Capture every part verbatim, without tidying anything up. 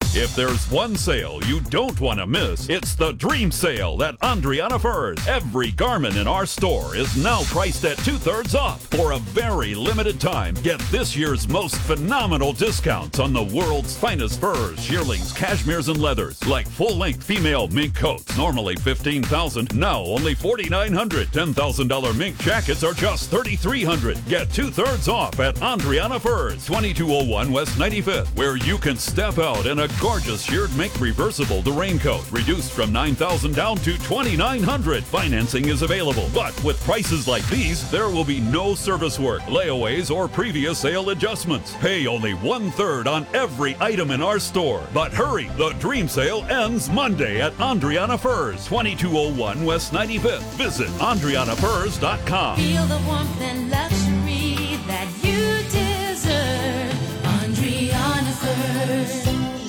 If there's one sale you don't want to miss, it's the Dream Sale at Andriana Furs. Every garment in our store is now priced at two-thirds off. For a very limited time, get this year's most phenomenal discounts on the world's finest furs, shearlings, cashmeres, and leathers, like full-length female mink coats, normally fifteen thousand dollars, now only forty-nine hundred dollars. ten thousand dollars mink jackets are just thirty-three hundred dollars. Get two-thirds off at Andriana Furs, twenty-two oh one West ninety-fifth, where you can step out in a gorgeous sheared mink reversible to raincoat, reduced from nine thousand dollars down to twenty-nine hundred dollars. Financing is available, but with prices like these, there will be no service work, layaways, or previous sale adjustments. Pay only one-third on every item in our store. But hurry, the Dream Sale ends Monday at Andriana Furs, twenty-two oh one West ninety-fifth. Visit andriana furs dot com. Feel the warmth and luxury that you deserve. Andriana Furs.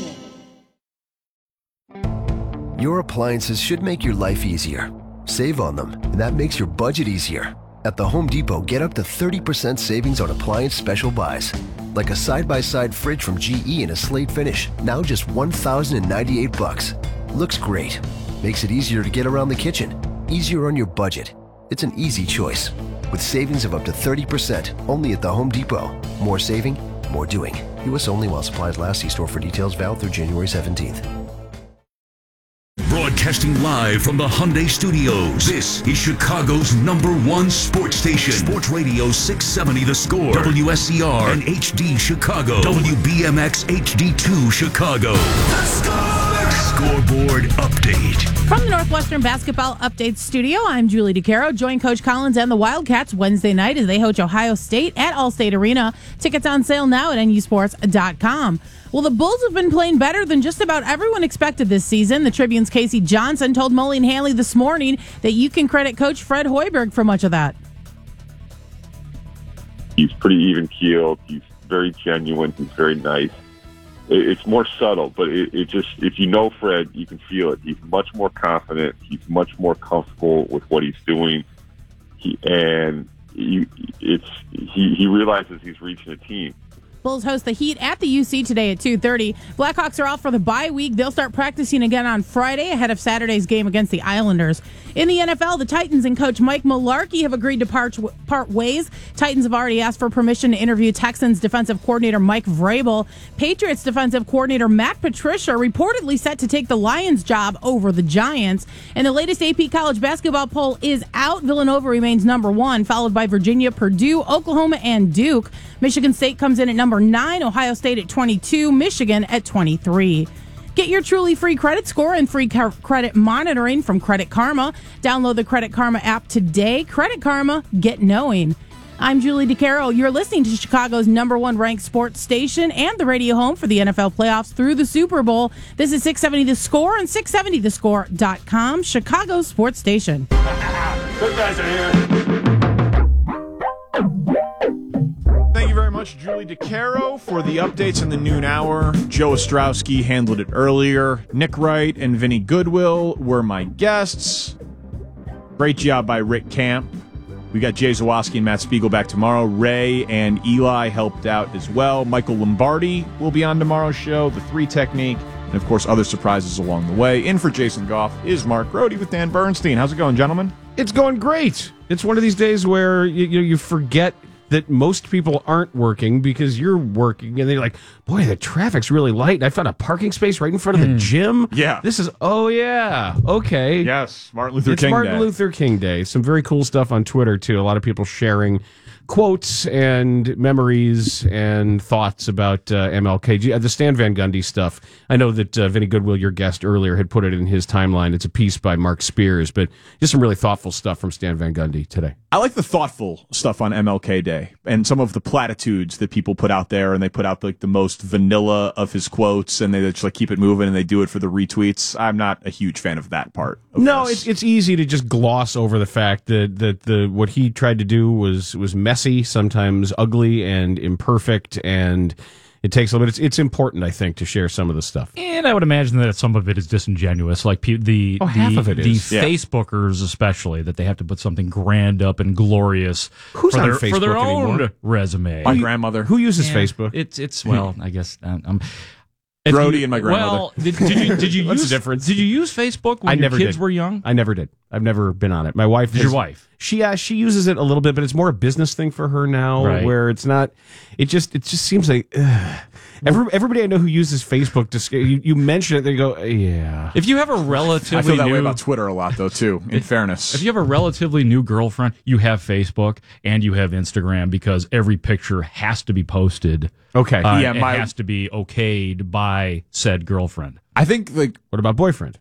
Your appliances should make your life easier. Save on them, and that makes your budget easier. At the Home Depot, get up to thirty percent savings on appliance special buys. Like a side-by-side fridge from G E in a slate finish, now just one thousand ninety-eight bucks. Looks great. Makes it easier to get around the kitchen. Easier on your budget. It's an easy choice. With savings of up to thirty percent, only at the Home Depot. More saving, more doing. U S only while supplies last. See store for details. Valid through January seventeenth. Broadcasting live from the Hyundai Studios, this is Chicago's number one sports station. Sports Radio six seventy The Score, W S C R and H D Chicago, W B M X H D two Chicago. The Score! Scoreboard update. From the Northwestern Basketball Update Studio, I'm Julie DeCaro. Join Coach Collins and the Wildcats Wednesday night as they host Ohio State at Allstate Arena. Tickets on sale now at N U sports dot com. Well, the Bulls have been playing better than just about everyone expected this season. The Tribune's Casey Johnson told Mully and Hanley this morning that you can credit Coach Fred Hoiberg for much of that. He's pretty even-keeled. He's very genuine. He's very nice. It's more subtle, but it, it just, if you know Fred, you can feel it. He's much more confident. He's much more comfortable with what he's doing. He, and he, it's, he, he realizes he's reaching a team. Bulls host the Heat at the U C today at two thirty. Blackhawks are out for the bye week. They'll start practicing again on Friday ahead of Saturday's game against the Islanders. In the N F L, the Titans and coach Mike Mularkey have agreed to part, part ways. Titans have already asked for permission to interview Texans defensive coordinator Mike Vrabel. Patriots defensive coordinator Matt Patricia reportedly set to take the Lions job over the Giants. And the latest A P college basketball poll is out. Villanova remains number one, followed by Virginia, Purdue, Oklahoma, and Duke. Michigan State comes in at number nine, Ohio State at twenty-two, Michigan at twenty-three. Get your truly free credit score and free car- credit monitoring from Credit Karma. Download the Credit Karma app today. Credit Karma, get knowing. I'm Julie DeCaro. You're listening to Chicago's number one ranked sports station and the radio home for the N F L playoffs through the Super Bowl. This is six seventy The Score and six seventy the score dot com, Chicago's sports station. Good guys are here. Thank you very much, Julie DeCaro, for the updates in the noon hour. Joe Ostrowski handled it earlier. Nick Wright and Vinny Goodwill were my guests. Great job by Rick Camp. We got Jay Zawoski and Matt Spiegel back tomorrow. Ray and Eli helped out as well. Michael Lombardi will be on tomorrow's show. The Three Technique. And, of course, other surprises along the way. In for Jason Goff is Mark Grody with Dan Bernstein. How's it going, gentlemen? It's going great. It's one of these days where you, you, you forget that most people aren't working because you're working, and they're like, boy, the traffic's really light. I found a parking space right in front of the mm. gym. Yeah. This is, oh, yeah, okay. Yes, Martin Luther it's King Martin Day. Luther King Day. Some very cool stuff on Twitter, too. A lot of people sharing quotes and memories and thoughts about uh, M L K. The Stan Van Gundy stuff. I know that uh, Vinny Goodwill, your guest earlier, had put it in his timeline. It's a piece by Mark Spears, but just some really thoughtful stuff from Stan Van Gundy today. I like the thoughtful stuff on M L K Day and some of the platitudes that people put out there, and they put out like the most vanilla of his quotes, and they just like keep it moving, and they do it for the retweets. I'm not a huge fan of that part. Of no, this. it's it's easy to just gloss over the fact that that the what he tried to do was was messy, sometimes ugly and imperfect, and it takes a little bit. It's, it's important, I think, to share some of the stuff. And I would imagine that some of it is disingenuous, like pe- the oh, the, half of it the is. Yeah. Facebookers, especially, that they have to put something grand up and glorious Who's for on their, Facebook for their anymore? own resume. My grandmother. Who uses yeah, Facebook? It's it's well, I guess um, If Grody you- and my grandmother. Well, did, did you did you What's use the difference? Did you use Facebook when I your never kids did. were young? I never did. I've never been on it. My wife. Did has- your wife? She uh, she uses it a little bit, but it's more a business thing for her now. Right. Where it's not. It just it just seems like ugh. Every, everybody I know who uses Facebook, just you, you mention it, they go, yeah. If you have a relatively I feel that new, way about Twitter a lot, though, too, in fairness. If you have a relatively new girlfriend, you have Facebook and you have Instagram because every picture has to be posted. Okay. Uh, Yeah, it my- has to be okayed by said girlfriend. I think, like, What about boyfriend?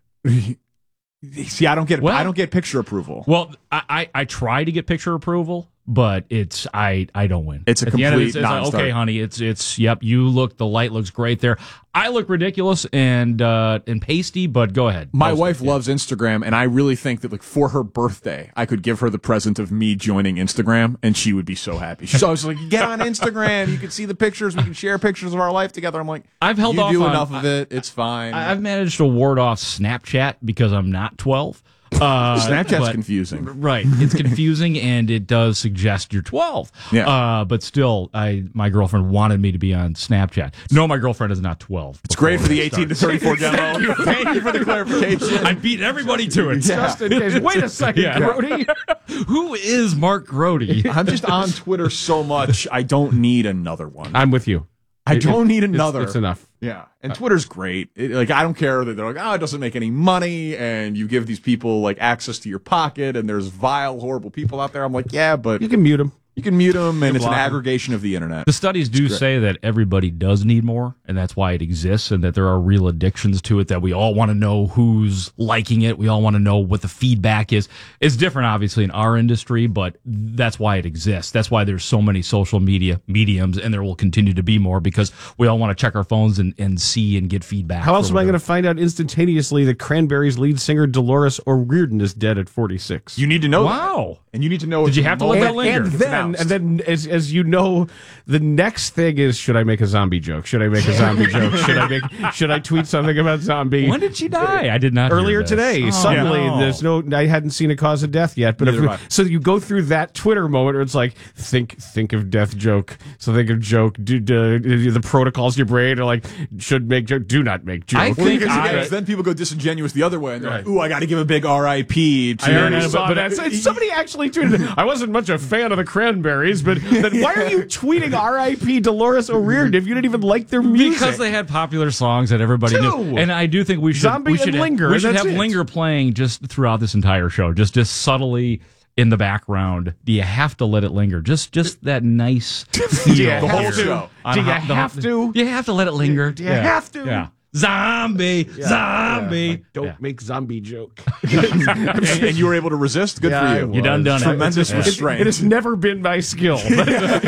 see, I don't get Well- I don't get picture approval. Well, I, I, I try to get picture approval, but it's I I don't win. It's a At the end of it, complete it's, it's like, non-starter. okay, honey, it's it's yep. You look the light looks great there. I look ridiculous and uh, and pasty, but go ahead. My Post wife it. Yeah. loves Instagram, and I really think that, like, for her birthday, I could give her the present of me joining Instagram, and she would be so happy. She's always like, "Get on Instagram. You can see the pictures. We can share pictures of our life together." I'm like, I've held you off do on- enough of it. It's fine. I- I've managed to ward off Snapchat because I'm not twelve. Uh, Snapchat's but- confusing. Right. It's confusing and it does suggest you're twelve. Yeah. Uh, but still, I my girlfriend wanted me to be on Snapchat. No, my girlfriend is not twelve. It's great for the eighteen to thirty-four demo. Thank you for the clarification. I beat everybody to it. Just in case. Wait a second, Yeah. Grody. Who is Mark Grody? I'm just on Twitter so much. I don't need another one. I'm with you. I It- don't need it's- another. It's, enough. Yeah, and Twitter's great. It, like, I don't care that they're like, oh, it doesn't make any money, and you give these people like access to your pocket, and there's vile, horrible people out there. I'm like, yeah, but You can mute him. you can mute them, and it's an block 'em. aggregation of the internet. The studies do say that everybody does need more, and that's why it exists, and that there are real addictions to it, that we all want to know who's liking it. We all want to know what the feedback is. It's different, obviously, in our industry, but that's why it exists. That's why there's so many social media mediums, and there will continue to be more because we all want to check our phones and, and see and get feedback. How else am I going to find out instantaneously that Cranberries lead singer Dolores O'Riordan is dead at forty-six? You need to know that. Wow. And you need to know. Did if you the have to let moment that linger? And it's then, announced. and then, as as you know, the next thing is: should I make a zombie joke? Should I make a zombie joke? Should I make? Should I tweet something about zombie? When did she die? I did not hear Earlier this. today, Oh, suddenly no. there's no. I hadn't seen a cause of death yet, but Neither if, have I. so you go through that Twitter moment where it's like think think of death joke. So think of joke. Do, do, do the protocols in your brain are like should make joke. Do not make joke. I Well, think because I- again, then people go disingenuous the other way, and they're like, "Ooh, I got to give a big R I P to." I already Yeah, saw but- that. So somebody actually tweeted, I wasn't much a fan of the Cranberries, but then why are you tweeting R I P Dolores O'Riordan if you didn't even like their music? Because they had popular songs that everybody Two. knew, and I do think we should Zombie we should and have, Linger, We and should that's have it. Linger playing just throughout this entire show, just just subtly in the background. Do you have to let it linger? Just just that nice feel. Do you The whole have to? show. on Do you how- the- have to? You have to let it linger. Do you have to? Yeah. Zombie, zombie. Like, don't Yeah. make zombie joke. and, and you were able to resist. Good Yeah, for I you. was. You done done it. Tremendous Yeah. restraint. It has never been my skill. But,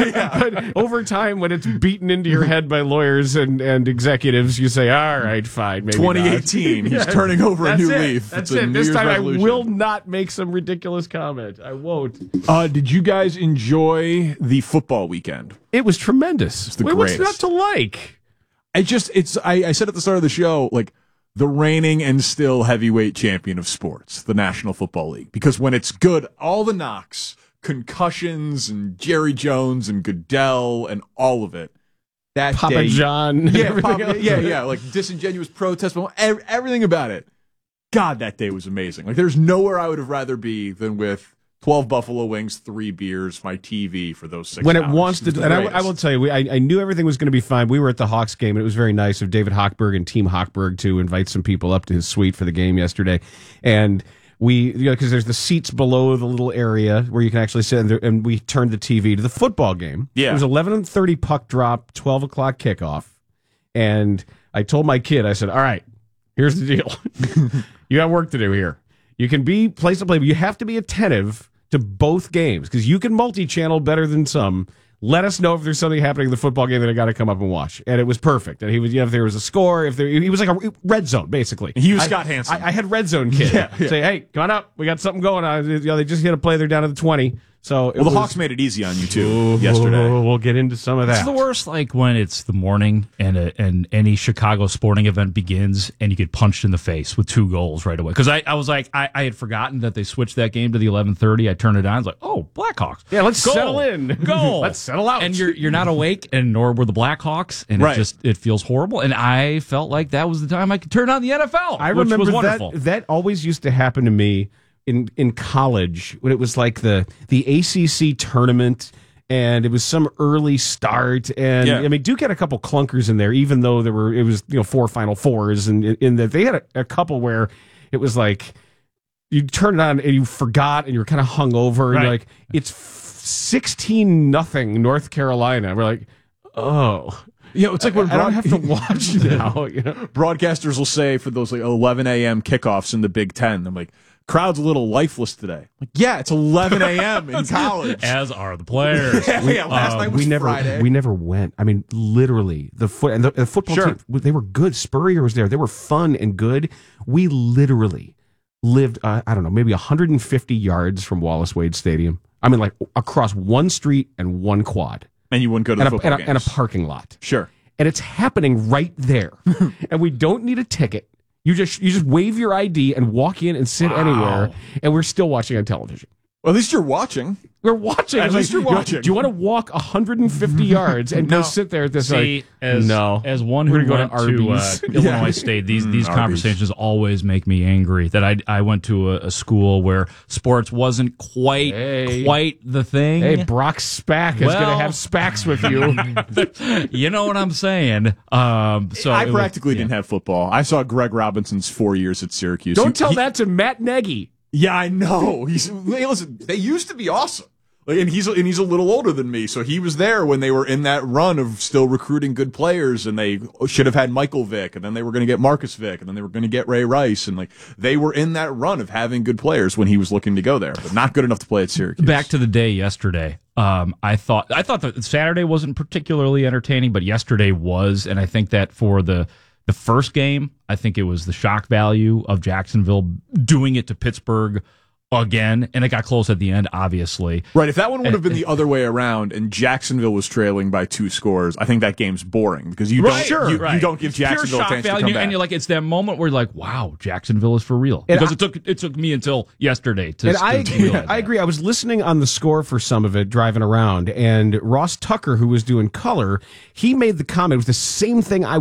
but over time, when it's beaten into your head by lawyers and, and executives, you say, all right, fine, maybe not." twenty eighteen. He's turning over a That's new it. leaf. That's It's a it. New This Year's time resolution. I will not make some ridiculous comment. I won't. Uh, did you guys enjoy the football weekend? It was tremendous. the Wait, what's not greatest. to like? I just, it's, I, I said at the start of the show, like, the reigning and still heavyweight champion of sports, the National Football League. Because when it's good, all the knocks, concussions and Jerry Jones and Goodell and all of it, that Papa day, John. and yeah, everything Papa, else. yeah, yeah, like disingenuous protests, but ev- everything about it. God, that day was amazing. Like, there's nowhere I would have rather be than with twelve buffalo wings, three beers, my T V for those six When it hours. wants to, was the and I, greatest. I will tell you, we, I, I knew everything was going to be fine. We were at the Hawks game, and it was very nice of David Hochberg and Team Hochberg to invite some people up to his suite for the game yesterday. And we, you know, because there's the seats below the little area where you can actually sit, and, there, and we turned the T V to the football game. Yeah. It was eleven thirty puck drop, twelve o'clock kickoff. And I told my kid, I said, all right, here's the deal. You got work to do here. You can be place to play, but you have to be attentive to both games because you can multi-channel better than some. Let us know if there's something happening in the football game that I got to come up and watch. And it was perfect. And he was, you know, if there was a score, if there, he was like a red zone basically. He was I- Scott Hansen. I, I had red zone kid Yeah, yeah. say, "Hey, come on up, we got something going on." You know, they just hit a play. They're down to the twenty. So it Well, the was- Hawks made it easy on you, too, yesterday. We'll get into some of that. It's the worst, like when it's the morning and a, and any Chicago sporting event begins and you get punched in the face with two goals right away. Because I, I was like, I, I had forgotten that they switched that game to the eleven thirty. I turned it on. I was like, oh, Blackhawks. Yeah, let's Goal. settle in. Goal. Let's settle out. And you're you're not awake, and nor were the Blackhawks, and Right. it just it feels horrible. And I felt like that was the time I could turn on the N F L. I which remember was wonderful. that that always used to happen to me in in college when it was like the the A C C tournament and it was some early start and Yeah. I mean Duke had a couple clunkers in there even though there were it was you know four Final Fours and in that they had a, a couple where it was like you turned it on and you forgot and you were kind of hungover and Right. you're like it's sixteen nothing North Carolina. We're like, oh. You know, it's like when I don't broad- have to watch now. You know? broadcasters will say for those like eleven a.m. kickoffs in the Big Ten, I'm like, crowd's a little lifeless today. Like, yeah, it's eleven a.m. in college. As are the players. yeah, yeah, last Uh, night was we never Friday. we never went. I mean, literally the foot and the, the football Sure. team. They were good. Spurrier was there. They were fun and good. We literally lived. Uh, I don't know, maybe one hundred fifty yards from Wallace Wade Stadium. I mean, like across one street and one quad and you wouldn't go to the and a, football and, a, and a games. parking lot. Sure. And it's happening right there. And we don't need a ticket. You just you just wave your I D and walk in and sit Wow. anywhere. And we're still watching on television. Well, at least you're watching. We're watching. At It's least you're you know, watching. Do you want to walk one hundred fifty yards and No. go sit there at this? See, like, as, no. as one who We're gonna went go to, to uh, Arby's. Illinois Yeah. State, these Mm, these Arby's. conversations always make me angry. That I I went to a, a school where sports wasn't quite Hey. quite the thing. Hey, Brock Spack is going Well- to have Spacks with you. You know what I'm saying? Um, so I it was- practically yeah. didn't have football. I saw Greg Robinson's four years at Syracuse. Don't He- tell he- that to Matt Nagy. Yeah, I know. He's hey, listen. They used to be awesome, like, and he's and he's a little older than me, so he was there when they were in that run of still recruiting good players, and they should have had Michael Vick, and then they were going to get Marcus Vick, and then they were going to get Ray Rice, and like they were in that run of having good players when he was looking to go there, but not good enough to play at Syracuse. Back to the day yesterday. Um, I thought I thought that Saturday wasn't particularly entertaining, but yesterday was, and I think that for the the first game, I think it was the shock value of Jacksonville doing it to Pittsburgh again, and it got close at the end, obviously. Right, if that one would have been the other way around and Jacksonville was trailing by two scores, I think that game's boring because you Right, don't you, right. you don't give It's pure Jacksonville a shock chance to value, come back. and you're like, it's that moment where you're like, wow, Jacksonville is for real. And Because I- it took it took me until yesterday to, And to I to agree, realize I that. agree. I was listening on the score for some of it driving around, and Ross Tucker, who was doing color, he made the comment. It was the same thing I